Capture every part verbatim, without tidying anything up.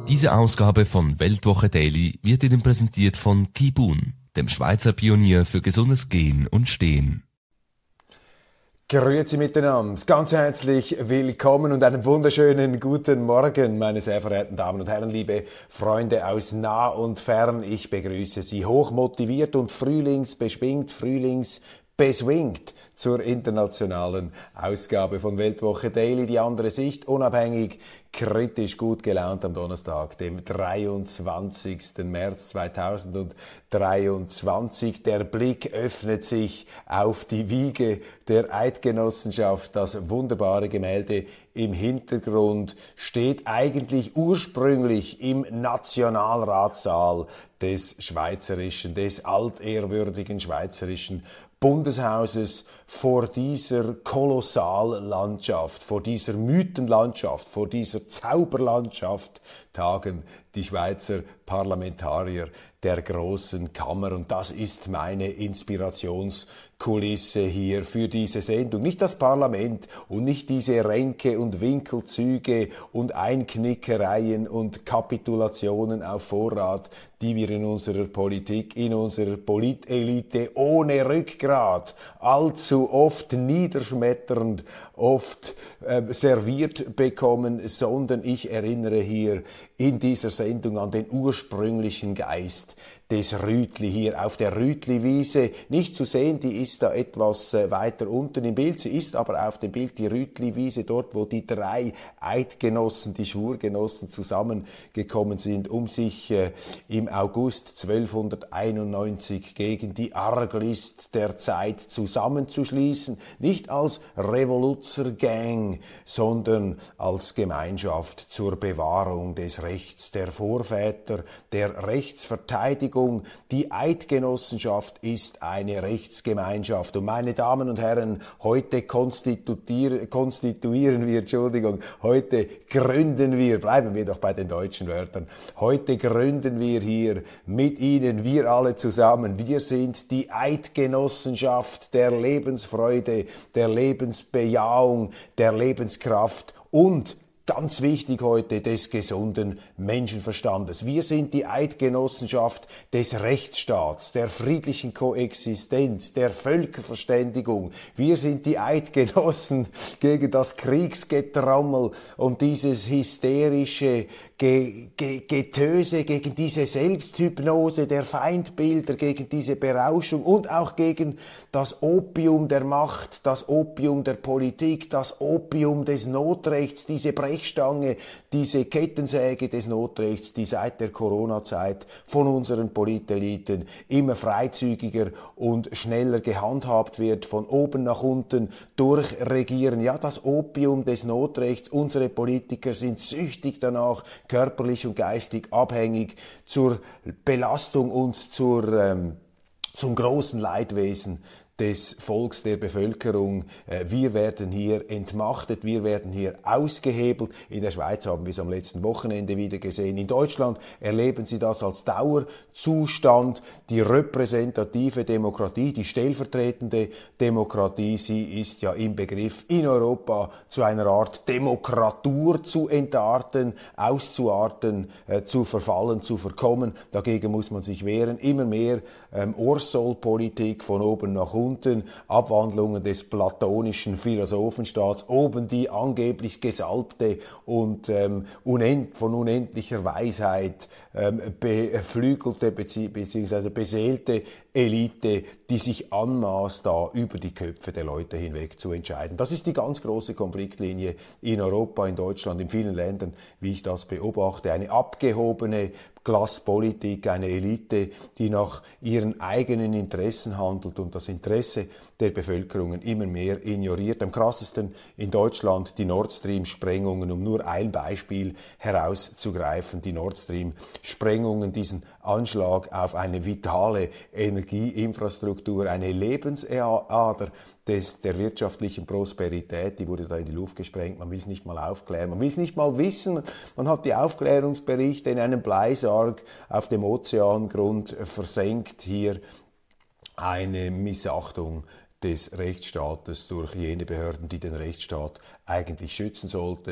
Diese Ausgabe von Weltwoche Daily wird Ihnen präsentiert von Kibun, dem Schweizer Pionier für gesundes Gehen und Stehen. Grüezi miteinander, ganz herzlich willkommen und einen wunderschönen guten Morgen, meine sehr verehrten Damen und Herren, liebe Freunde aus nah und fern. Ich begrüße Sie hochmotiviert und frühlingsbeschwingt, frühlingsbeswingt zur internationalen Ausgabe von Weltwoche Daily, die andere Sicht, unabhängig, kritisch, gut gelaunt am Donnerstag, dem dreiundzwanzigsten März zweitausenddreiundzwanzig. Der Blick öffnet sich auf die Wiege der Eidgenossenschaft. Das wunderbare Gemälde im Hintergrund steht eigentlich ursprünglich im Nationalratssaal des schweizerischen, des altehrwürdigen schweizerischen Bundeshauses. Vor dieser Kolossallandschaft, vor dieser Mythenlandschaft, vor dieser Zauberlandschaft tagen die Schweizer Parlamentarier der Großen Kammer, und das ist meine Inspirationskulisse hier für diese Sendung. Nicht das Parlament und nicht diese Ränke und Winkelzüge und Einknickereien und Kapitulationen auf Vorrat, die wir in unserer Politik, in unserer Politelite ohne Rückgrat allzu oft niederschmetternd, oft äh, serviert bekommen, sondern ich erinnere hier in dieser Sendung an den ursprünglichen Geist des Rütli hier auf der Rütli-Wiese. Nicht zu sehen, die ist da etwas äh, weiter unten im Bild. Sie ist aber auf dem Bild die Rütli-Wiese, dort wo die drei Eidgenossen, die Schwurgenossen zusammengekommen sind, um sich äh, im August zwölfhunderteinundneunzig gegen die Arglist der Zeit zusammenzuschließen. Nicht als Revoluzergang, sondern als Gemeinschaft zur Bewahrung des Rechts der Vorväter, der Rechtsverteidigung. Die Eidgenossenschaft ist eine Rechtsgemeinschaft. Und meine Damen und Herren, heute konstituieren, konstituieren wir, Entschuldigung, heute gründen wir, bleiben wir doch bei den deutschen Wörtern, heute gründen wir hier mit Ihnen, wir alle zusammen, wir sind die Eidgenossenschaft der Lebensfreude, der Lebensbejahung, der Lebenskraft und ganz wichtig heute, des gesunden Menschenverstandes. Wir sind die Eidgenossenschaft des Rechtsstaats, der friedlichen Koexistenz, der Völkerverständigung. Wir sind die Eidgenossen gegen das Kriegsgetrammel und dieses hysterische Ge- Ge- Getöse, gegen diese Selbsthypnose der Feindbilder, gegen diese Berauschung und auch gegen das Opium der Macht, das Opium der Politik, das Opium des Notrechts, diese Brechstange, diese Kettensäge des Notrechts, die seit der Corona-Zeit von unseren Politeliten immer freizügiger und schneller gehandhabt wird, von oben nach unten durchregieren. Ja, das Opium des Notrechts, unsere Politiker sind süchtig danach, körperlich und geistig abhängig, zur Belastung und zur, ähm, zum großen Leidwesen des Volks, der Bevölkerung. Wir werden hier entmachtet, wir werden hier ausgehebelt. In der Schweiz haben wir es am letzten Wochenende wieder gesehen. In Deutschland erleben Sie das als Dauerzustand. Die repräsentative Demokratie, die stellvertretende Demokratie, sie ist ja im Begriff, in Europa zu einer Art Demokratur zu entarten, auszuarten, äh, zu verfallen, zu verkommen. Dagegen muss man sich wehren. Immer mehr ähm, Orsolpolitik von oben nach unten. Abwandlungen des platonischen Philosophenstaats, oben die angeblich gesalbte und ähm, unend, von unendlicher Weisheit ähm, beflügelte bzw. beseelte Elite, die sich anmaßt, da über die Köpfe der Leute hinweg zu entscheiden. Das ist die ganz große Konfliktlinie in Europa, in Deutschland, in vielen Ländern, wie ich das beobachte. Eine abgehobene Klasspolitik, eine Elite, die nach ihren eigenen Interessen handelt und das Interesse der Bevölkerungen immer mehr ignoriert. Am krassesten in Deutschland die Nord Stream-Sprengungen, um nur ein Beispiel herauszugreifen. Die Nord Stream-Sprengungen, diesen Anschlag auf eine vitale Energieinfrastruktur, eine Lebensader des, der wirtschaftlichen Prosperität, die wurde da in die Luft gesprengt. Man will es nicht mal aufklären, man will es nicht mal wissen. Man hat die Aufklärungsberichte in einem Bleisarg auf dem Ozeangrund versenkt. Hier eine Missachtung des Rechtsstaates durch jene Behörden, die den Rechtsstaat eigentlich schützen sollten.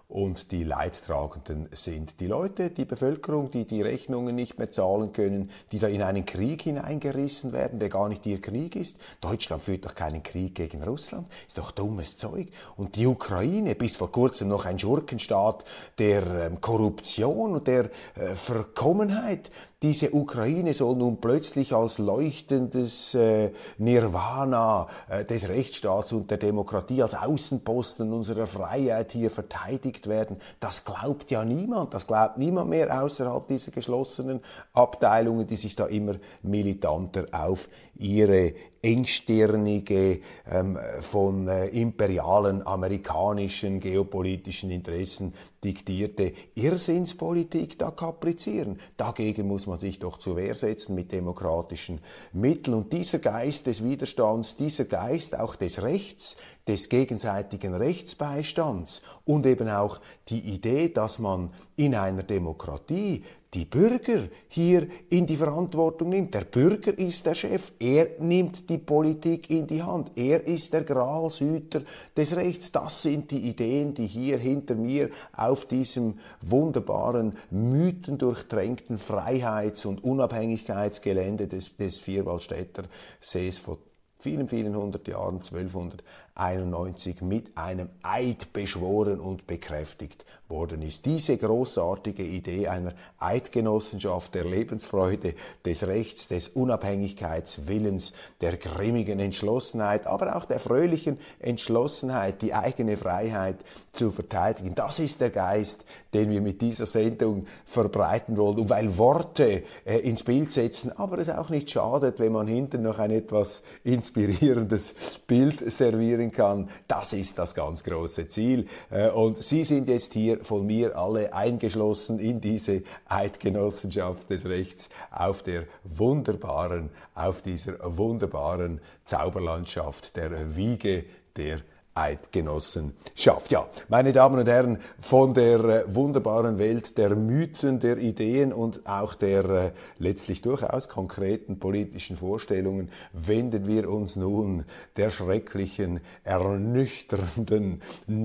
und die Leidtragenden sind die Leute, die Bevölkerung, die die Rechnungen nicht mehr zahlen können, die da in einen Krieg hineingerissen werden, der gar nicht ihr Krieg ist. Deutschland führt doch keinen Krieg gegen Russland, ist doch dummes Zeug. Und die Ukraine, bis vor kurzem noch ein Schurkenstaat der ähm, Korruption und der äh, Verkommenheit, diese Ukraine soll nun plötzlich als leuchtendes äh, Nirvana äh, des Rechtsstaats und der Demokratie, als Außenposten unserer Freiheit hier verteidigt werden. Das glaubt ja niemand. Das glaubt niemand mehr außerhalb dieser geschlossenen Abteilungen, die sich da immer militanter auf ihre engstirnige, ähm, von äh, imperialen amerikanischen geopolitischen Interessen diktierte Irrsinnspolitik da kaprizieren. Dagegen muss man sich doch zur Wehr setzen mit demokratischen Mitteln. Und dieser Geist des Widerstands, dieser Geist auch des Rechts, des gegenseitigen Rechtsbeistands und eben auch die Idee, dass man in einer Demokratie die Bürger hier in die Verantwortung nimmt. Der Bürger ist der Chef, er nimmt die Politik in die Hand, er ist der Gralshüter des Rechts. Das sind die Ideen, die hier hinter mir auf diesem wunderbaren, mythendurchtränkten Freiheits- und Unabhängigkeitsgelände des, des Vierwaldstätter Sees vor vielen, vielen hundert Jahren, zwölfhunderteinundneunzig, mit einem Eid beschworen und bekräftigt worden ist. Diese großartige Idee einer Eidgenossenschaft der Lebensfreude, des Rechts, des Unabhängigkeitswillens, der grimmigen Entschlossenheit, aber auch der fröhlichen Entschlossenheit, die eigene Freiheit zu verteidigen. Das ist der Geist, den wir mit dieser Sendung verbreiten wollen. Und weil Worte äh, ins Bild setzen, aber es auch nicht schadet, wenn man hinten noch ein etwas inspirierendes Bild servieren kann, das ist das ganz große Ziel. Äh, und Sie sind jetzt hier von mir alle eingeschlossen in diese Eidgenossenschaft des Rechts auf der wunderbaren, auf dieser wunderbaren Zauberlandschaft der Wiege der Eidgenossenschaft. Ja, meine Damen und Herren, von der äh, wunderbaren Welt der Mythen, der Ideen und auch der äh, letztlich durchaus konkreten politischen Vorstellungen wenden wir uns nun der schrecklichen, ernüchternden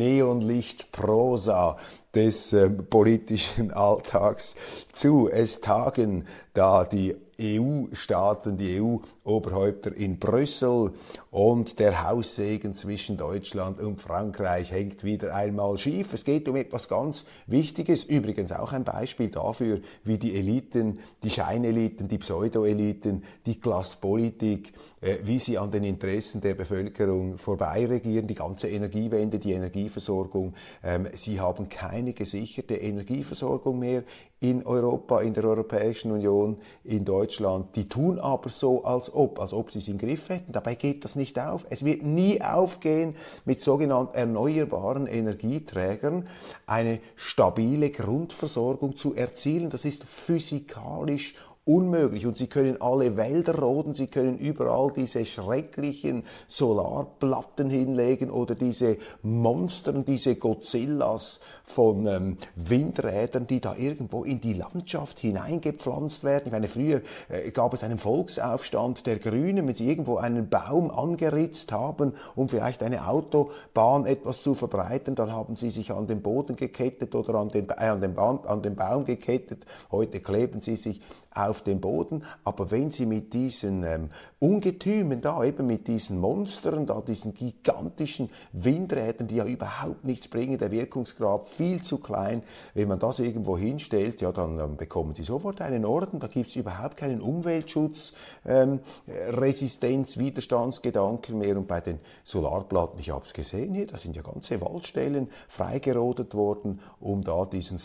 Neonlichtprosa des äh, politischen Alltags zu. Es tagen da die E U-Staaten, die E U-Oberhäupter in Brüssel und der Haussegen zwischen Deutschland und Frankreich hängt wieder einmal schief. Es geht um etwas ganz Wichtiges, übrigens auch ein Beispiel dafür, wie die Eliten, die Scheineliten, die Pseudoeliten, die Klassenpolitik, äh, wie sie an den Interessen der Bevölkerung vorbeiregieren, die ganze Energiewende, die Energieversorgung. Ähm, sie haben keine gesicherte Energieversorgung mehr in Europa, in der Europäischen Union, in Deutschland. Die tun aber so, als ob, als ob sie es im Griff hätten. Dabei geht das nicht auf. Es wird nie aufgehen, mit sogenannten erneuerbaren Energieträgern eine stabile Grundversorgung zu erzielen. Das ist physikalisch unmöglich. Und Sie können alle Wälder roden, Sie können überall diese schrecklichen Solarplatten hinlegen oder diese Monstern, diese Godzillas von ähm, Windrädern, die da irgendwo in die Landschaft hineingepflanzt werden. Ich meine, früher äh, gab es einen Volksaufstand der Grünen, wenn sie irgendwo einen Baum angeritzt haben, um vielleicht eine Autobahn etwas zu verbreiten, dann haben sie sich an den Boden gekettet oder an den, äh, an den, Baum, an den Baum gekettet. Heute kleben sie sich auf dem Boden, aber wenn Sie mit diesen ähm, Ungetümen da, eben mit diesen Monstern da, diesen gigantischen Windrädern, die ja überhaupt nichts bringen, der Wirkungsgrad viel zu klein, wenn man das irgendwo hinstellt, ja, dann ähm, bekommen Sie sofort einen Orden, da gibt es überhaupt keinen Umweltschutz, ähm, Resistenz, Widerstandsgedanken mehr. Und bei den Solarplatten, ich habe es gesehen hier, da sind ja ganze Waldstellen freigerodet worden, um da diesen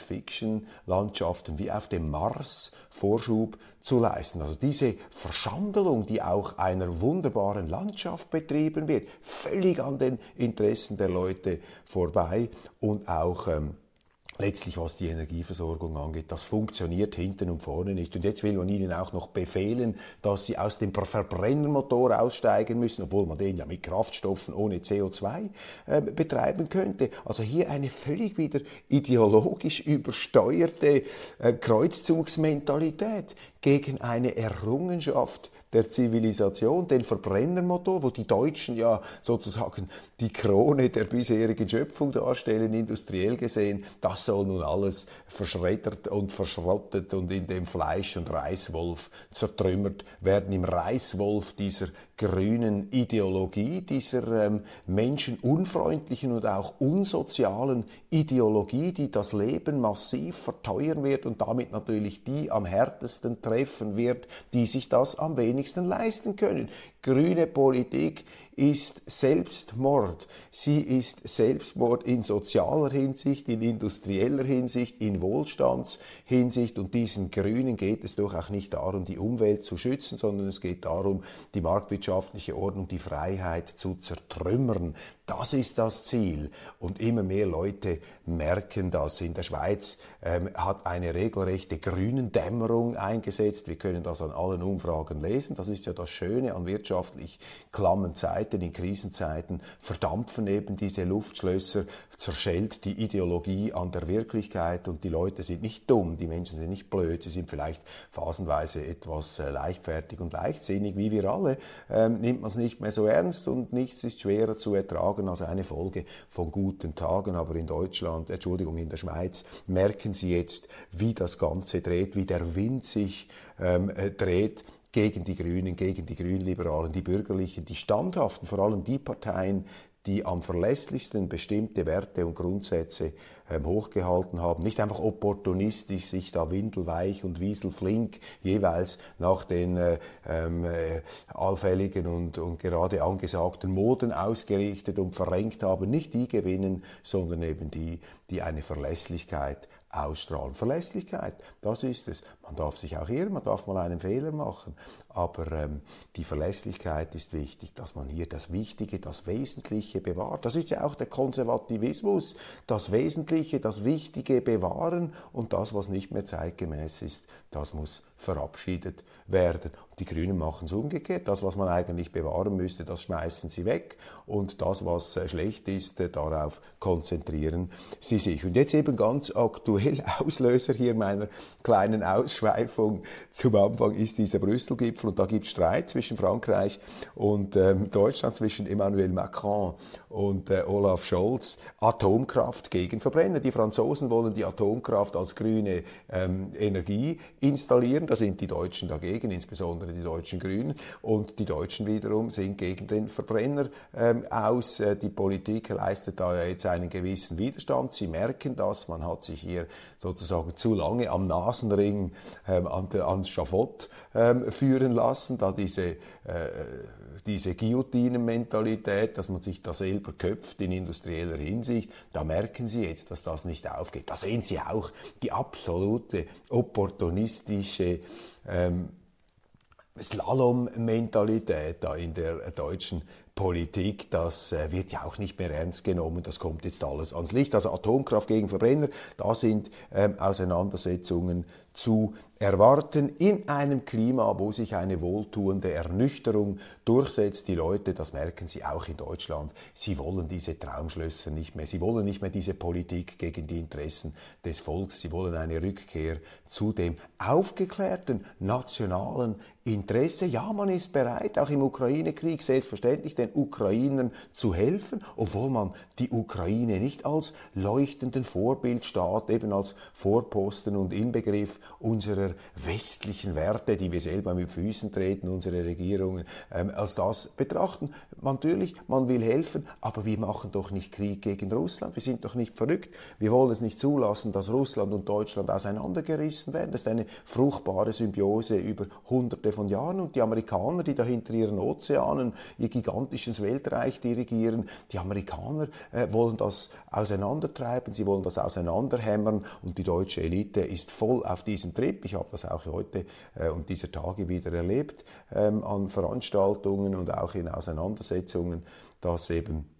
Science-Fiction-Landschaften wie auf dem Mars Vorschub zu leisten. Also diese Verschandelung, die auch einer wunderbaren Landschaft betrieben wird, völlig an den Interessen der Leute vorbei und auch ähm, letztlich, was die Energieversorgung angeht, das funktioniert hinten und vorne nicht. Und jetzt will man ihnen auch noch befehlen, dass sie aus dem Verbrennermotor aussteigen müssen, obwohl man den ja mit Kraftstoffen ohne C O zwei äh, betreiben könnte. Also hier eine völlig wieder ideologisch übersteuerte äh, Kreuzzugsmentalität gegen eine Errungenschaft der Zivilisation, den Verbrennermotor, wo die Deutschen ja sozusagen die Krone der bisherigen Schöpfung darstellen, industriell gesehen, das soll nun alles verschreddert und verschrottet und in dem Fleisch- und Reißwolf zertrümmert werden, im Reißwolf dieser grünen Ideologie, dieser ähm, menschenunfreundlichen und auch unsozialen Ideologie, die das Leben massiv verteuern wird und damit natürlich die am härtesten treffen wird, die sich das am wenigsten leisten können. Grüne Politik ist Selbstmord. Sie ist Selbstmord in sozialer Hinsicht, in industrieller Hinsicht, in Wohlstandshinsicht. Und diesen Grünen geht es doch auch nicht darum, die Umwelt zu schützen, sondern es geht darum, die marktwirtschaftliche Ordnung, die Freiheit zu zertrümmern. Das ist das Ziel. Und immer mehr Leute merken das. In der Schweiz ähm, hat eine regelrechte Grünendämmerung eingesetzt. Wir können das an allen Umfragen lesen. Das ist ja das Schöne an wirtschaftlich klammen Zeiten. In Krisenzeiten verdampfen eben diese Luftschlösser, zerschellt die Ideologie an der Wirklichkeit und die Leute sind nicht dumm, die Menschen sind nicht blöd, sie sind vielleicht phasenweise etwas äh, leichtfertig und leichtsinnig, wie wir alle, ähm, nimmt man es nicht mehr so ernst und nichts ist schwerer zu ertragen als eine Folge von guten Tagen. Aber in Deutschland, Entschuldigung, in der Schweiz merken Sie jetzt, wie das Ganze dreht, wie der Wind sich ähm, äh, dreht gegen die Grünen, gegen die Grünliberalen, die Bürgerlichen, die Standhaften, vor allem die Parteien, die am verlässlichsten bestimmte Werte und Grundsätze ähm, hochgehalten haben, nicht einfach opportunistisch sich da windelweich und wieselflink jeweils nach den äh, äh, allfälligen und, und gerade angesagten Moden ausgerichtet und verrenkt haben, nicht die gewinnen, sondern eben die, die eine Verlässlichkeit ausstrahlen. Verlässlichkeit, das ist es. Man darf sich auch irren, man darf mal einen Fehler machen, aber ähm, die Verlässlichkeit ist wichtig, dass man hier das Wichtige, das Wesentliche bewahrt. Das ist ja auch der Konservativismus, das Wesentliche, das Wichtige bewahren und das, was nicht mehr zeitgemäß ist, das muss verabschiedet werden. Und die Grünen machen es umgekehrt. Das, was man eigentlich bewahren müsste, das schmeißen sie weg und das, was äh, schlecht ist, äh, darauf konzentrieren sie sich. Und jetzt eben ganz aktuell, Auslöser hier meiner kleinen Ausschweifung zum Anfang ist dieser Brüssel-Gipfel und da gibt es Streit zwischen Frankreich und ähm, Deutschland, zwischen Emmanuel Macron und äh, Olaf Scholz. Atomkraft gegen Verbrenner. Die Franzosen wollen die Atomkraft als grüne ähm, Energie installieren, da sind die Deutschen dagegen, insbesondere die deutschen Grünen, und die Deutschen wiederum sind gegen den Verbrenner ähm, aus. Äh, die Politik leistet da ja jetzt einen gewissen Widerstand. Sie merken das, man hat sich hier sozusagen zu lange am Nasenring ähm, an, ans Schafott ähm, führen lassen, da diese, äh, diese Guillotinen-Mentalität, dass man sich da selber köpft in industrieller Hinsicht, da merken Sie jetzt, dass das nicht aufgeht. Da sehen Sie auch die absolute opportunistische ähm, Slalom-Mentalität da in der deutschen Politik, das äh, wird ja auch nicht mehr ernst genommen, das kommt jetzt alles ans Licht. Also Atomkraft gegen Verbrenner, da sind ähm, Auseinandersetzungen zu erwarten in einem Klima, wo sich eine wohltuende Ernüchterung durchsetzt. Die Leute, das merken Sie auch in Deutschland, sie wollen diese Traumschlösser nicht mehr, sie wollen nicht mehr diese Politik gegen die Interessen des Volks, sie wollen eine Rückkehr zu dem aufgeklärten nationalen Interesse. Ja, man ist bereit, auch im Ukraine-Krieg selbstverständlich den Ukrainern zu helfen, obwohl man die Ukraine nicht als leuchtenden Vorbildstaat, eben als Vorposten und Inbegriff unserer westlichen Werte, die wir selber mit Füßen treten, unsere Regierungen, ähm, als das betrachten. Natürlich, man will helfen, aber wir machen doch nicht Krieg gegen Russland. Wir sind doch nicht verrückt. Wir wollen es nicht zulassen, dass Russland und Deutschland auseinandergerissen werden. Das ist eine fruchtbare Symbiose über hunderte von Jahren. Und die Amerikaner, die da hinter ihren Ozeanen ihr gigantisches Weltreich dirigieren, die Amerikaner äh, wollen das auseinandertreiben, sie wollen das auseinanderhämmern und die deutsche Elite ist voll auf diesem Trip. Ich habe das auch heute äh, und dieser Tage wieder erlebt ähm, an Veranstaltungen und auch in Auseinandersetzungen, dass eben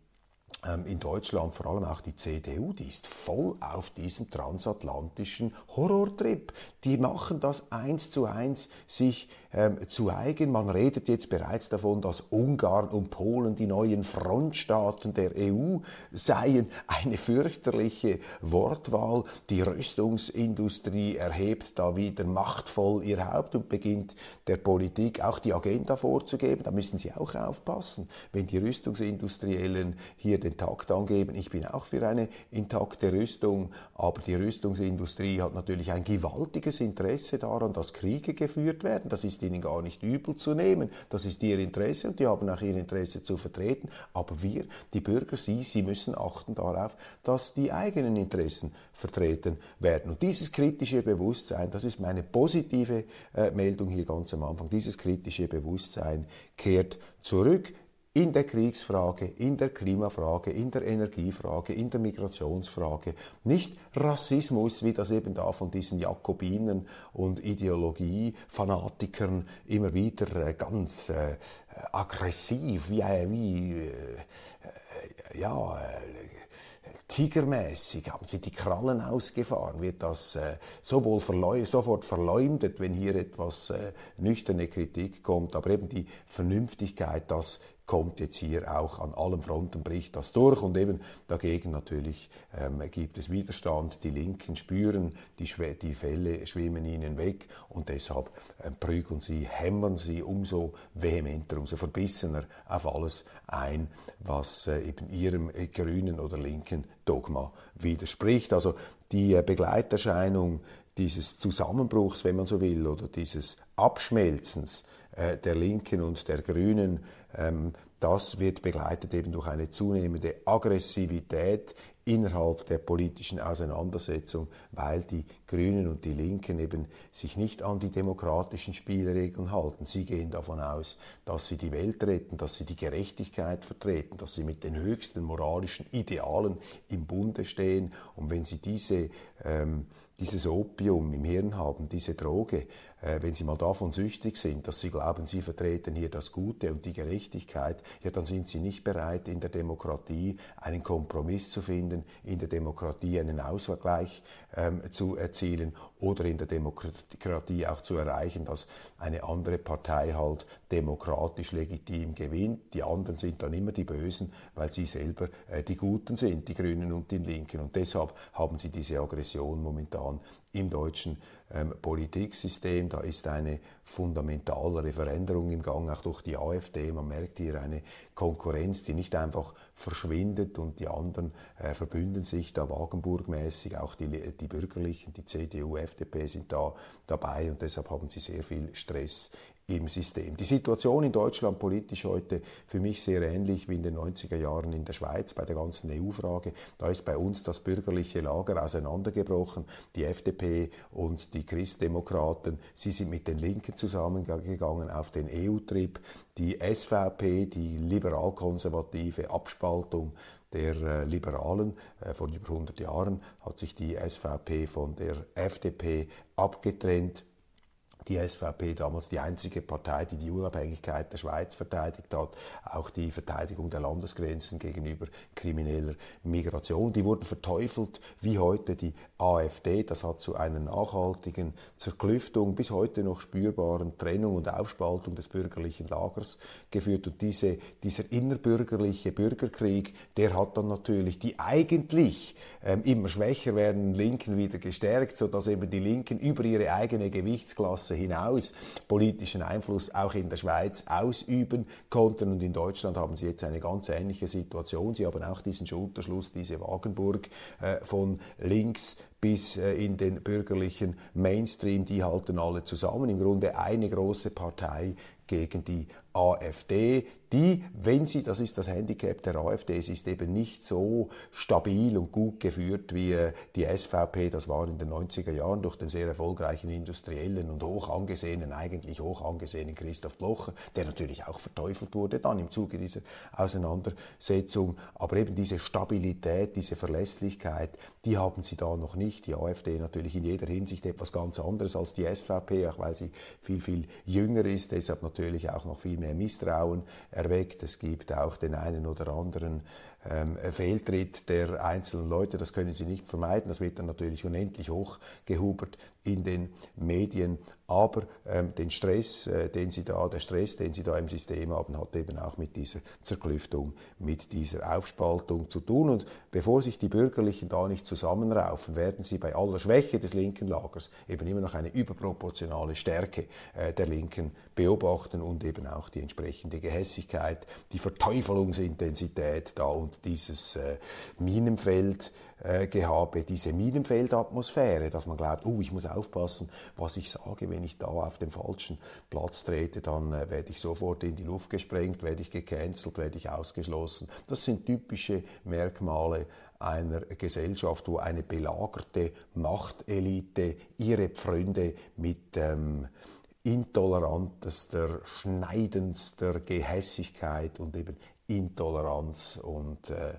in Deutschland, vor allem auch die C D U, die ist voll auf diesem transatlantischen Horrortrip. Die machen das eins zu eins sich ähm, zu eigen. Man redet jetzt bereits davon, dass Ungarn und Polen die neuen Frontstaaten der E U seien. Eine fürchterliche Wortwahl. Die Rüstungsindustrie erhebt da wieder machtvoll ihr Haupt und beginnt der Politik auch die Agenda vorzugeben. Da müssen sie auch aufpassen, wenn die Rüstungsindustriellen hier den Takt angeben. Ich bin auch für eine intakte Rüstung, aber die Rüstungsindustrie hat natürlich ein gewaltiges Interesse daran, dass Kriege geführt werden. Das ist ihnen gar nicht übel zu nehmen. Das ist ihr Interesse und die haben auch ihr Interesse zu vertreten. Aber wir, die Bürger, Sie, Sie müssen achten darauf, dass die eigenen Interessen vertreten werden. Und dieses kritische Bewusstsein, das ist meine positive äh, Meldung hier ganz am Anfang, dieses kritische Bewusstsein kehrt zurück. In der Kriegsfrage, in der Klimafrage, in der Energiefrage, in der Migrationsfrage. Nicht Rassismus, wie das eben da von diesen Jakobinen und Ideologiefanatikern immer wieder äh, ganz äh, aggressiv, wie, äh, wie äh, ja, äh, tigermäßig haben sie die Krallen ausgefahren, wird das äh, sowohl verleu sofort verleumdet, wenn hier etwas äh, nüchterne Kritik kommt, aber eben die Vernünftigkeit, das kommt jetzt hier auch an allen Fronten, bricht das durch und eben dagegen natürlich ähm, gibt es Widerstand. Die Linken spüren, die, Schw die Fälle schwimmen ihnen weg und deshalb ähm, prügeln sie, hämmern sie umso vehementer, umso verbissener auf alles ein, was äh, eben ihrem äh, grünen oder linken Dogma widerspricht. Also die äh, Begleiterscheinung dieses Zusammenbruchs, wenn man so will, oder dieses Abschmelzens äh, der Linken und der Grünen, ähm, das wird begleitet eben durch eine zunehmende Aggressivität innerhalb der politischen Auseinandersetzung, weil die Grünen und die Linken eben sich nicht an die demokratischen Spielregeln halten. Sie gehen davon aus, dass sie die Welt retten, dass sie die Gerechtigkeit vertreten, dass sie mit den höchsten moralischen Idealen im Bunde stehen. Und wenn sie diese, ähm, dieses Opium im Hirn haben, diese Droge, äh, wenn sie mal davon süchtig sind, dass sie glauben, sie vertreten hier das Gute und die Gerechtigkeit, ja, dann sind sie nicht bereit, in der Demokratie einen Kompromiss zu finden, in der Demokratie einen Ausgleich ähm, zu erzielen oder in der Demokratie auch zu erreichen, dass eine andere Partei halt demokratisch legitim gewinnt. Die anderen sind dann immer die Bösen, weil sie selber äh, die Guten sind, die Grünen und die Linken. Und deshalb haben sie diese Aggression momentan im deutschen ähm, Politiksystem. Da ist eine fundamentalere Veränderung im Gang, auch durch die AfD. Man merkt hier eine Konkurrenz, die nicht einfach verschwindet und die anderen äh, verbünden sich da Wagenburg-mäßig. Auch die, die Bürgerlichen, die C D U, F D P sind da dabei und deshalb haben sie sehr viel Stress im System. Die Situation in Deutschland politisch heute für mich sehr ähnlich wie in den neunziger Jahren in der Schweiz bei der ganzen E U-Frage. Da ist bei uns das bürgerliche Lager auseinandergebrochen. Die F D P und die Christdemokraten, sie sind mit den Linken zusammengegangen auf den E U-Trip. Die S V P, die liberal-konservative Abspaltung der äh, Liberalen äh, vor über hundert Jahren, hat sich die S V P von der F D P abgetrennt. Die S V P, damals die einzige Partei, die die Unabhängigkeit der Schweiz verteidigt hat, auch die Verteidigung der Landesgrenzen gegenüber krimineller Migration. Die wurden verteufelt, wie heute die AfD. Das hat zu einer nachhaltigen Zerklüftung, bis heute noch spürbaren Trennung und Aufspaltung des bürgerlichen Lagers geführt. Und diese, dieser innerbürgerliche Bürgerkrieg, der hat dann natürlich die eigentlich ähm, immer schwächer werdenden Linken wieder gestärkt, sodass eben die Linken über ihre eigene Gewichtsklasse hinaus politischen Einfluss auch in der Schweiz ausüben konnten. Und in Deutschland haben sie jetzt eine ganz ähnliche Situation. Sie haben auch diesen Schulterschluss, diese Wagenburg äh, von links bis äh, in den bürgerlichen Mainstream, die halten alle zusammen. Im Grunde eine große Partei gegen die AfD, die, wenn sie, das ist das Handicap der AfD, es ist eben nicht so stabil und gut geführt wie äh, die S V P, das war in den neunziger Jahren durch den sehr erfolgreichen Industriellen und hoch angesehenen, eigentlich hoch angesehenen Christoph Blocher, der natürlich auch verteufelt wurde dann im Zuge dieser Auseinandersetzung, aber eben diese Stabilität, diese Verlässlichkeit, die haben sie da noch nicht. Die AfD natürlich in jeder Hinsicht etwas ganz anderes als die S V P, auch weil sie viel, viel jünger ist, deshalb natürlich auch noch viel mehr Misstrauen erweckt. Es gibt auch den einen oder anderen ähm, Fehltritt der einzelnen Leute, das können Sie nicht vermeiden. Das wird dann natürlich unendlich hochgehubert in den Medien. Aber ähm, den Stress, äh, den Sie da, der Stress, den Sie da im System haben, hat eben auch mit dieser Zerklüftung, mit dieser Aufspaltung zu tun. Und bevor sich die Bürgerlichen da nicht zusammenraufen, werden Sie bei aller Schwäche des linken Lagers eben immer noch eine überproportionale Stärke äh, der Linken beobachten und eben auch die entsprechende Gehässigkeit, die Verteufelungsintensität da und dieses äh, Minenfeld, äh, Gehabe, diese Minenfeldatmosphäre, dass man glaubt, oh, ich muss aufpassen, was ich sage, wenn ich da auf den falschen Platz trete, dann äh, werde ich sofort in die Luft gesprengt, werde ich gecancelt, werde ich ausgeschlossen. Das sind typische Merkmale einer Gesellschaft, wo eine belagerte Machtelite ihre Pfründe mit ähm, intolerantester, schneidendster Gehässigkeit und eben Intoleranz und, äh,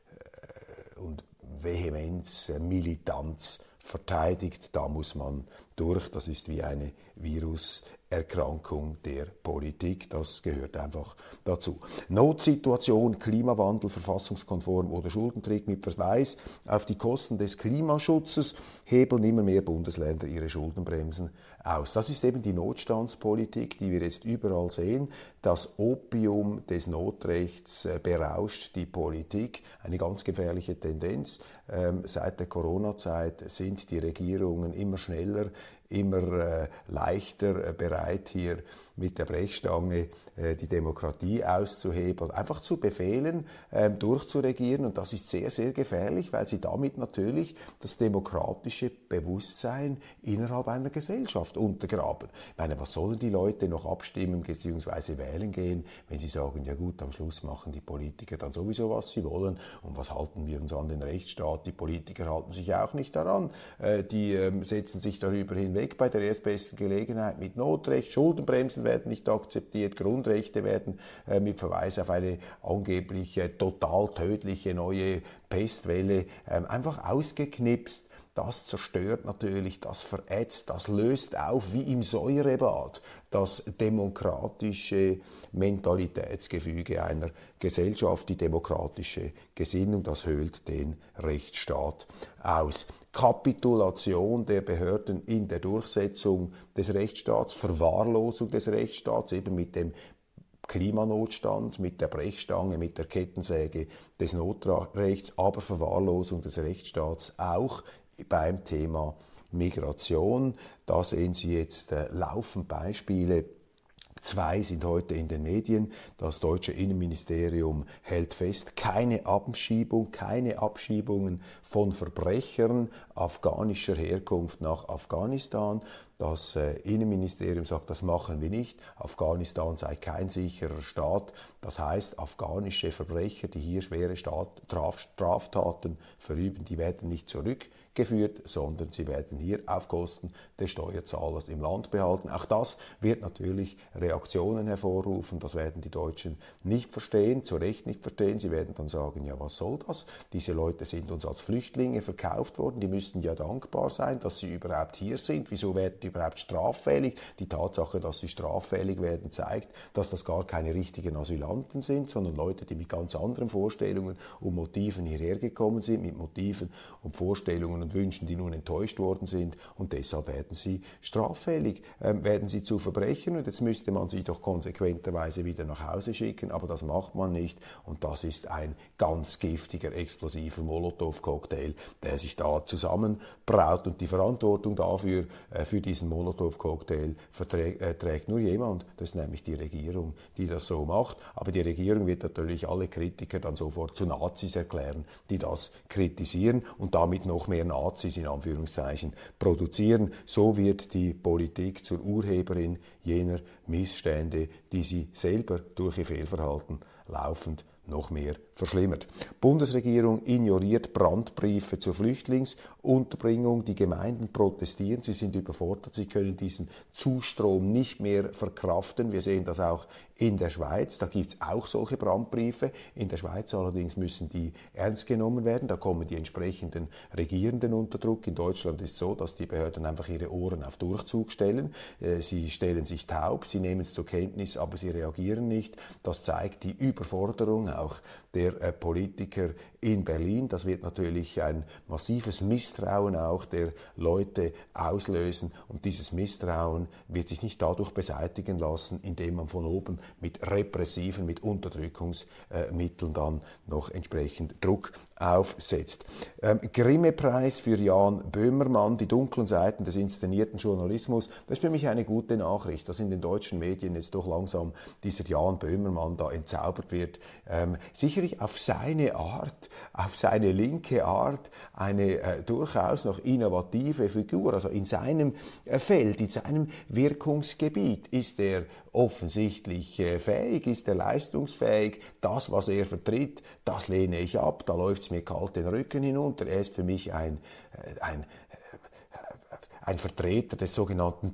und Vehemenz, Militanz verteidigt. Da muss man durch. Das ist wie eine Viruserkrankung der Politik. Das gehört einfach dazu. Notsituation, Klimawandel, verfassungskonform oder Schuldentrick mit Verweis auf die Kosten des Klimaschutzes hebeln immer mehr Bundesländer ihre Schuldenbremsen aus. Das ist eben die Notstandspolitik, die wir jetzt überall sehen. Das Opium des Notrechts äh, berauscht die Politik. Eine ganz gefährliche Tendenz. Ähm, seit der Corona-Zeit sind die Regierungen immer schneller, immer äh, leichter äh, bereit, hier mit der Brechstange äh, die Demokratie auszuhebeln, einfach zu befehlen, äh, durchzuregieren. Und das ist sehr, sehr gefährlich, weil sie damit natürlich das demokratische Bewusstsein innerhalb einer Gesellschaft untergraben. Ich meine, was sollen die Leute noch abstimmen bzw. wählen gehen, wenn sie sagen, ja gut, am Schluss machen die Politiker dann sowieso, was sie wollen. Und was halten wir uns an den Rechtsstaat? Die Politiker halten sich auch nicht daran. Äh, die äh, setzen sich darüber hinweg bei der erstbesten Gelegenheit mit Notrecht. Schuldenbremsen werden nicht akzeptiert, Grundrechte werden äh, mit Verweis auf eine angeblich äh, total tödliche neue Pestwelle äh, einfach ausgeknipst. Das zerstört natürlich, das verätzt, das löst auf wie im Säurebad das demokratische Mentalitätsgefüge einer Gesellschaft, die demokratische Gesinnung, das höhlt den Rechtsstaat aus. Kapitulation der Behörden in der Durchsetzung des Rechtsstaats, Verwahrlosung des Rechtsstaats, eben mit dem Klimanotstand, mit der Brechstange, mit der Kettensäge des Notrechts, aber Verwahrlosung des Rechtsstaats auch beim Thema Migration. Da sehen Sie jetzt äh, laufend Beispiele. Zwei sind heute in den Medien. Das deutsche Innenministerium hält fest, keine Abschiebung, keine Abschiebungen von Verbrechern afghanischer Herkunft nach Afghanistan. Das äh, Innenministerium sagt, das machen wir nicht. Afghanistan sei kein sicherer Staat. Das heißt, afghanische Verbrecher, die hier schwere Staat, Straftaten verüben, die werden nicht zurückgeführt, sondern sie werden hier auf Kosten des Steuerzahlers im Land behalten. Auch das wird natürlich Reaktionen hervorrufen. Das werden die Deutschen nicht verstehen, zu Recht nicht verstehen. Sie werden dann sagen, ja, was soll das? Diese Leute sind uns als Flüchtlinge verkauft worden. Die müssten ja dankbar sein, dass sie überhaupt hier sind. Wieso werden die überhaupt straffällig? Die Tatsache, dass sie straffällig werden, zeigt, dass das gar keine richtigen Asylanten sind, sondern Leute, die mit ganz anderen Vorstellungen und Motiven hierher gekommen sind, mit Motiven und Vorstellungen und Wünschen, die nun enttäuscht worden sind, und deshalb werden sie straffällig, ähm, werden sie zu Verbrechern, und jetzt müsste man sie doch konsequenterweise wieder nach Hause schicken, aber das macht man nicht, und das ist ein ganz giftiger, explosiver Molotow-Cocktail, der sich da zusammenbraut, und die Verantwortung dafür, äh, für diesen Molotow-Cocktail verträgt, äh, trägt nur jemand, das ist nämlich die Regierung, die das so macht. Aber die Regierung wird natürlich alle Kritiker dann sofort zu Nazis erklären, die das kritisieren und damit noch mehr Nazis in Anführungszeichen produzieren. So wird die Politik zur Urheberin jener Missstände, die sie selber durch ihr Fehlverhalten laufend noch mehr verschlimmert. Bundesregierung ignoriert Brandbriefe zur Flüchtlingsunterbringung. Die Gemeinden protestieren, sie sind überfordert, sie können diesen Zustrom nicht mehr verkraften. Wir sehen das auch in der Schweiz, da gibt es auch solche Brandbriefe. In der Schweiz allerdings müssen die ernst genommen werden, da kommen die entsprechenden Regierenden unter Druck. In Deutschland ist es so, dass die Behörden einfach ihre Ohren auf Durchzug stellen. Sie stellen sich taub, sie nehmen es zur Kenntnis, aber sie reagieren nicht. Das zeigt die Überforderung auch der äh, Politiker in Berlin. Das wird natürlich ein massives Misstrauen auch der Leute auslösen und dieses Misstrauen wird sich nicht dadurch beseitigen lassen, indem man von oben mit repressiven, mit Unterdrückungsmitteln dann noch entsprechend Druck aufsetzt. Ähm, Grimme-Preis für Jan Böhmermann, die dunklen Seiten des inszenierten Journalismus. Das ist für mich eine gute Nachricht, dass in den deutschen Medien jetzt doch langsam dieser Jan Böhmermann da entzaubert wird. Ähm, sicherlich auf seine Art, auf seine linke Art, eine äh, durchaus noch innovative Figur. Also in seinem äh, Feld, in seinem Wirkungsgebiet ist er offensichtlich äh, fähig, ist er leistungsfähig. Das, was er vertritt, das lehne ich ab. Da läuft es mir kalt den Rücken hinunter. Er ist für mich ein, äh, ein ein Vertreter des sogenannten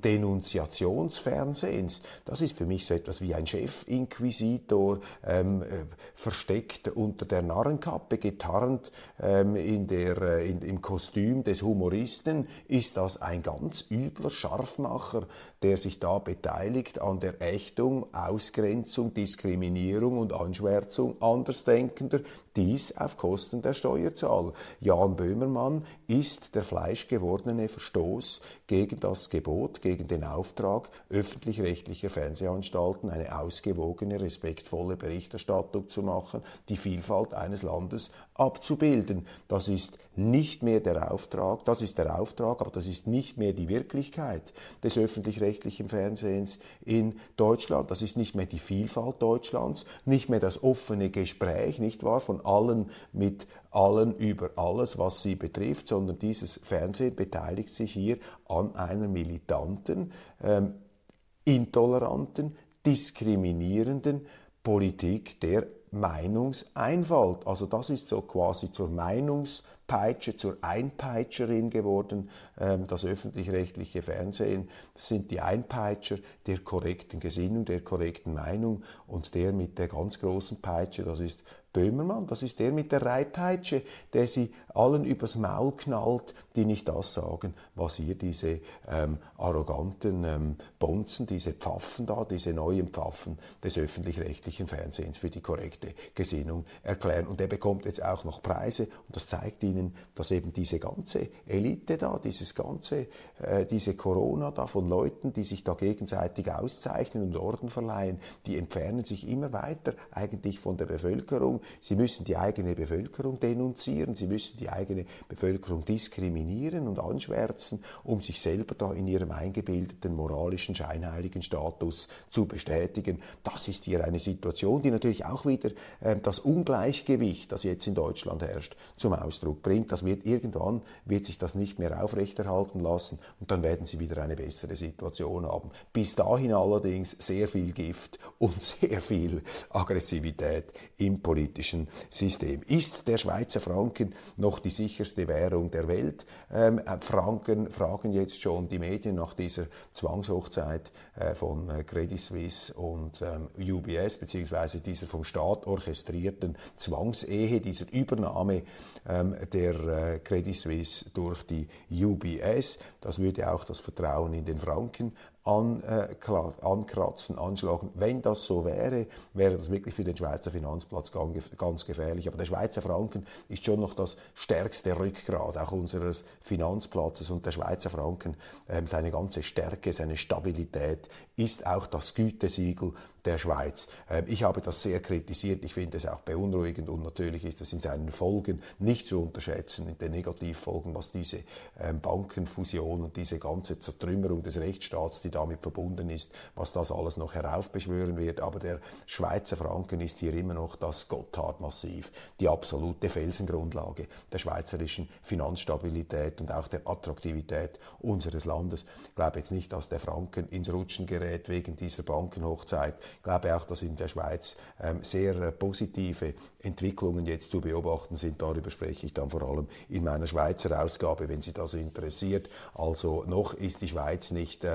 Denunziationsfernsehens. Das ist für mich so etwas wie ein Chefinquisitor, ähm, äh, versteckt unter der Narrenkappe, getarnt ähm, in der, äh, in, im Kostüm des Humoristen, ist das ein ganz übler Scharfmacher, der sich da beteiligt an der Ächtung, Ausgrenzung, Diskriminierung und Anschwärzung Andersdenkender, dies auf Kosten der Steuerzahler. Jan Böhmermann ist der fleischgewordene Verstoß gegen das Gebot, gegen den Auftrag öffentlich-rechtlicher Fernsehanstalten, eine ausgewogene, respektvolle Berichterstattung zu machen, die Vielfalt eines Landes abzubilden. Das ist nicht mehr der Auftrag, das ist der Auftrag, aber das ist nicht mehr die Wirklichkeit des öffentlich-rechtlichen Fernsehens in Deutschland. Das ist nicht mehr die Vielfalt Deutschlands, nicht mehr das offene Gespräch, nicht wahr, von allen mit allen über alles, was sie betrifft, sondern dieses Fernsehen beteiligt sich hier an einer militanten, ähm, intoleranten, diskriminierenden Politik der Meinungseinfalt. Also das ist so quasi zur Meinungspeitsche, zur Einpeitscherin geworden, ähm, das öffentlich-rechtliche Fernsehen. Das sind die Einpeitscher der korrekten Gesinnung, der korrekten Meinung und der mit der ganz großen Peitsche, das ist Böhmermann, das ist der mit der Reitpeitsche, der sie allen übers Maul knallt, die nicht das sagen, was hier diese ähm, arroganten ähm, Bonzen, diese Pfaffen da, diese neuen Pfaffen des öffentlich-rechtlichen Fernsehens für die korrekte Gesinnung erklären. Und er bekommt jetzt auch noch Preise und das zeigt ihnen, dass eben diese ganze Elite da, dieses ganze, äh, diese Corona da von Leuten, die sich da gegenseitig auszeichnen und Orden verleihen, die entfernen sich immer weiter eigentlich von der Bevölkerung. Sie müssen die eigene Bevölkerung denunzieren, sie müssen die eigene Bevölkerung diskriminieren und anschwärzen, um sich selber da in ihrem eingebildeten moralischen, scheinheiligen Status zu bestätigen. Das ist hier eine Situation, die natürlich auch wieder äh, das Ungleichgewicht, das jetzt in Deutschland herrscht, zum Ausdruck bringt. Das wird irgendwann, wird sich das nicht mehr aufrechterhalten lassen und dann werden sie wieder eine bessere Situation haben. Bis dahin allerdings sehr viel Gift und sehr viel Aggressivität im politischen System. Ist der Schweizer Franken noch die sicherste Währung der Welt? Ähm, Franken fragen jetzt schon die Medien nach dieser Zwangshochzeit äh, von äh, Credit Suisse und ähm, U B S, beziehungsweise dieser vom Staat orchestrierten Zwangsehe, dieser Übernahme ähm, der äh, Credit Suisse durch die U B S. Das würde auch das Vertrauen in den Franken An, äh, ankratzen, anschlagen. Wenn das so wäre, wäre das wirklich für den Schweizer Finanzplatz ganz, ganz gefährlich. Aber der Schweizer Franken ist schon noch das stärkste Rückgrat auch unseres Finanzplatzes und der Schweizer Franken, äh, seine ganze Stärke, seine Stabilität ist auch das Gütesiegel der Schweiz. Äh, ich habe das sehr kritisiert, ich finde es auch beunruhigend und natürlich ist es in seinen Folgen nicht zu unterschätzen, in den Negativfolgen, was diese äh, Bankenfusion und diese ganze Zertrümmerung des Rechtsstaats, die damit verbunden ist, was das alles noch heraufbeschwören wird. Aber der Schweizer Franken ist hier immer noch das Gotthard-Massiv, die absolute Felsengrundlage der schweizerischen Finanzstabilität und auch der Attraktivität unseres Landes. Ich glaube jetzt nicht, dass der Franken ins Rutschen gerät wegen dieser Bankenhochzeit. Ich glaube auch, dass in der Schweiz ähm, sehr äh, positive Entwicklungen jetzt zu beobachten sind. Darüber spreche ich dann vor allem in meiner Schweizer Ausgabe, wenn Sie das interessiert. Also noch ist die Schweiz nicht äh,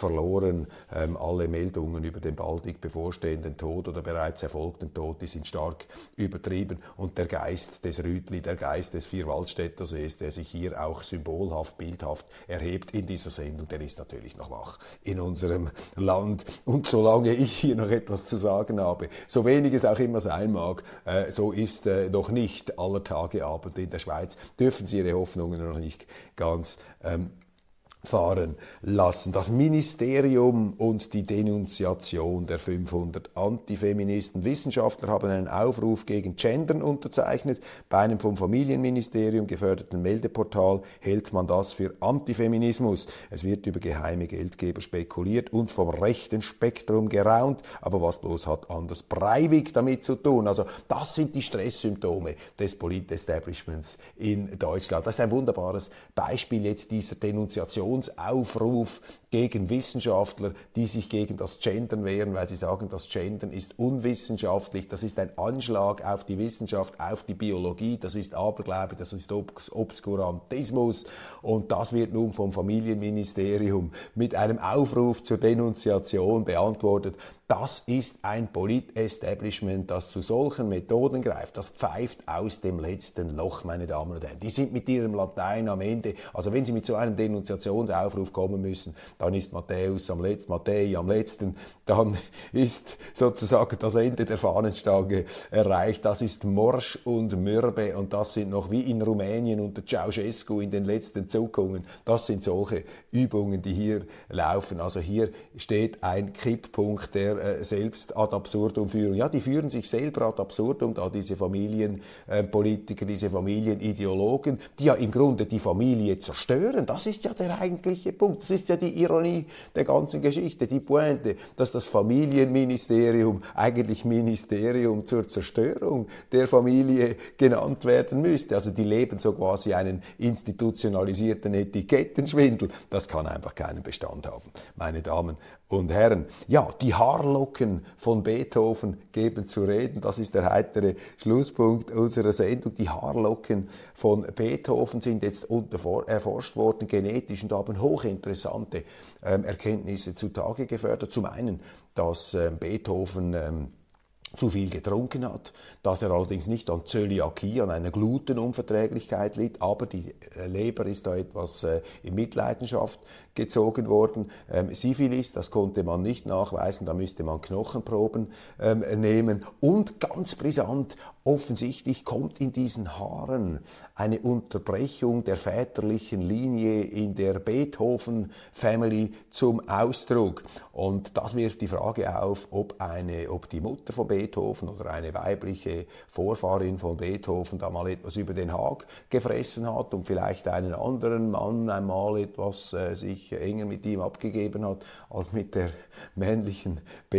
verloren. Ähm, alle Meldungen über den baldig bevorstehenden Tod oder bereits erfolgten Tod, die sind stark übertrieben. Und der Geist des Rütli, der Geist des Vierwaldstättersees, der sich hier auch symbolhaft, bildhaft erhebt in dieser Sendung, der ist natürlich noch wach in unserem Land. Und solange ich hier noch etwas zu sagen habe, so wenig es auch immer sein mag, äh, so ist äh, noch nicht aller Tage Abend in der Schweiz, dürfen Sie Ihre Hoffnungen noch nicht ganz ähm, fahren lassen. Das Ministerium und die Denunziation der fünfhundert Antifeministen. Wissenschaftler haben einen Aufruf gegen Gendern unterzeichnet. Bei einem vom Familienministerium geförderten Meldeportal hält man das für Antifeminismus. Es wird über geheime Geldgeber spekuliert und vom rechten Spektrum geraunt. Aber was bloß hat Anders Breivik damit zu tun? Also das sind die Stresssymptome des Polit-Establishments in Deutschland. Das ist ein wunderbares Beispiel jetzt dieser Denunziation. Aufruf gegen Wissenschaftler, die sich gegen das Gendern wehren, weil sie sagen, das Gendern ist unwissenschaftlich, das ist ein Anschlag auf die Wissenschaft, auf die Biologie, das ist Aberglaube, das ist Obskurantismus und das wird nun vom Familienministerium mit einem Aufruf zur Denunziation beantwortet. Das ist ein Polit-Establishment, das zu solchen Methoden greift. Das pfeift aus dem letzten Loch, meine Damen und Herren. Die sind mit ihrem Latein am Ende. Also wenn Sie mit so einem Denunziationsaufruf kommen müssen, dann ist Matthäus am letzten, Matthäi am letzten, dann ist sozusagen das Ende der Fahnenstange erreicht. Das ist morsch und mürbe und das sind noch wie in Rumänien unter Ceausescu in den letzten Zuckungen. Das sind solche Übungen, die hier laufen. Also hier steht ein Kipppunkt der selbst ad absurdum führen. Ja, die führen sich selber ad absurdum, da diese Familienpolitiker, diese Familienideologen, die ja im Grunde die Familie zerstören. Das ist ja der eigentliche Punkt. Das ist ja die Ironie der ganzen Geschichte, die Pointe, dass das Familienministerium eigentlich Ministerium zur Zerstörung der Familie genannt werden müsste. Also die leben so quasi einen institutionalisierten Etikettenschwindel. Das kann einfach keinen Bestand haben, meine Damen und Herren. Ja, die Haarlocken von Beethoven geben zu reden. Das ist der heitere Schlusspunkt unserer Sendung. Die Haarlocken von Beethoven sind jetzt erforscht worden, genetisch, und haben hochinteressante ähm, Erkenntnisse zutage gefördert. Zum einen, dass ähm, Beethoven ähm, zu viel getrunken hat, dass er allerdings nicht an Zöliakie, an einer Glutenunverträglichkeit litt, aber die Leber ist da etwas äh, in Mitleidenschaft gezogen worden. Ähm, Syphilis, das konnte man nicht nachweisen, da müsste man Knochenproben ähm, nehmen. Und ganz brisant, offensichtlich kommt in diesen Haaren eine Unterbrechung der väterlichen Linie in der Beethoven-Family zum Ausdruck. Und das wirft die Frage auf, ob, eine, ob die Mutter von Beethoven oder eine weibliche Vorfahrin von Beethoven da mal etwas über den Haag gefressen hat und vielleicht einen anderen Mann einmal etwas äh, sich enger mit ihm abgegeben hat als mit der männlichen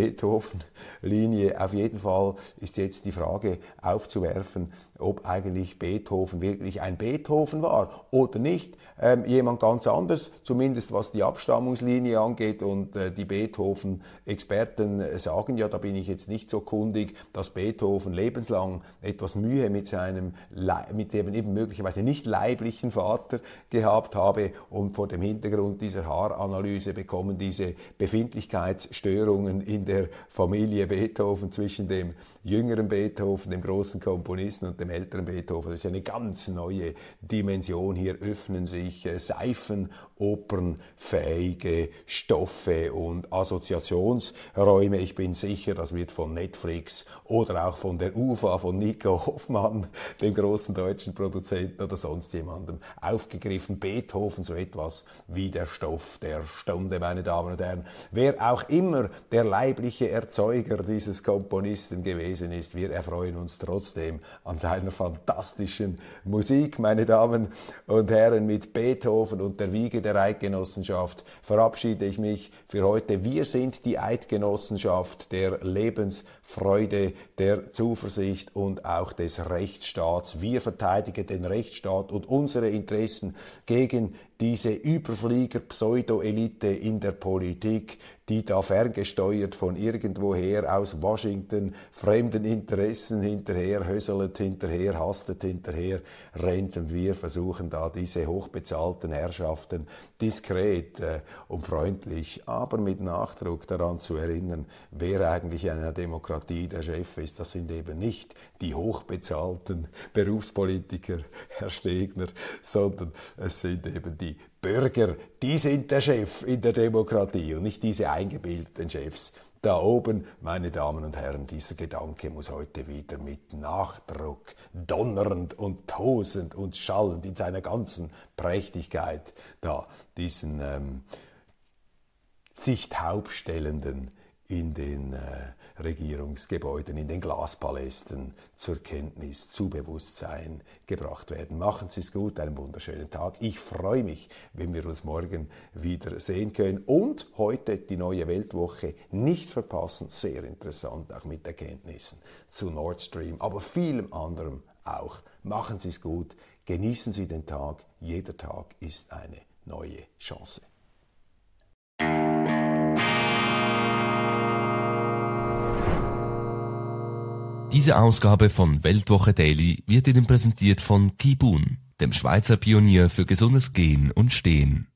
Beethoven-Linie. Auf jeden Fall ist jetzt die Frage aufzuwerfen, ob eigentlich Beethoven wirklich ein Beethoven war oder nicht. Ähm, jemand ganz anders, zumindest was die Abstammungslinie angeht, und äh, die Beethoven-Experten sagen ja, da bin ich jetzt nicht so kundig, dass Beethoven lebenslang etwas Mühe mit seinem, mit dem eben möglicherweise nicht leiblichen Vater gehabt habe, und vor dem Hintergrund dieser Haaranalyse bekommen diese Befindlichkeitsstörungen in der Familie Beethoven zwischen dem jüngeren Beethoven, dem großen Komponisten, und dem älteren Beethoven. Das ist eine ganz neue Dimension. Hier öffnen sich äh, seifenopernfähige Stoffe und Assoziationsräume. Ich bin sicher, das wird von Netflix oder auch von der U F A, von Nico Hoffmann, dem großen deutschen Produzenten, oder sonst jemandem aufgegriffen. Beethoven, so etwas wie der Stoff der Stunde, meine Damen und Herren. Wer auch immer der leibliche Erzeuger dieses Komponisten gewesen ist, wir erfreuen uns trotzdem an seiner fantastischen Musik, meine Damen und Herren. Mit Beethoven und der Wiege der Eidgenossenschaft verabschiede ich mich für heute. Wir sind die Eidgenossenschaft der Lebensfreude, der Zuversicht und auch des Rechtsstaats. Wir verteidigen den Rechtsstaat und unsere Interessen gegen diese Überflieger-Pseudo-Elite in der Politik, die da ferngesteuert von irgendwoher aus Washington fremden Interessen hinterher, höselt hinterher, hastet hinterher, rennt und wir versuchen da diese hochbezahlten Herrschaften diskret äh, und freundlich, aber mit Nachdruck daran zu erinnern, wer eigentlich in einer Demokratie der Chef ist. Das sind eben nicht die hochbezahlten Berufspolitiker, Herr Stegner, sondern es sind eben die Bürger, die sind der Chef in der Demokratie und nicht diese eingebildeten Chefs. Da oben, meine Damen und Herren, dieser Gedanke muss heute wieder mit Nachdruck, donnernd und tosend und schallend in seiner ganzen Prächtigkeit da diesen ähm, sich taubstellenden in den äh, Regierungsgebäuden, in den Glaspalästen zur Kenntnis, zu Bewusstsein gebracht werden. Machen Sie es gut, einen wunderschönen Tag. Ich freue mich, wenn wir uns morgen wieder sehen können. Und heute die neue Weltwoche nicht verpassen, sehr interessant, auch mit Erkenntnissen zu Nord Stream, aber vielem anderem auch. Machen Sie es gut, genießen Sie den Tag. Jeder Tag ist eine neue Chance. Diese Ausgabe von Weltwoche Daily wird Ihnen präsentiert von Kibun, dem Schweizer Pionier für gesundes Gehen und Stehen.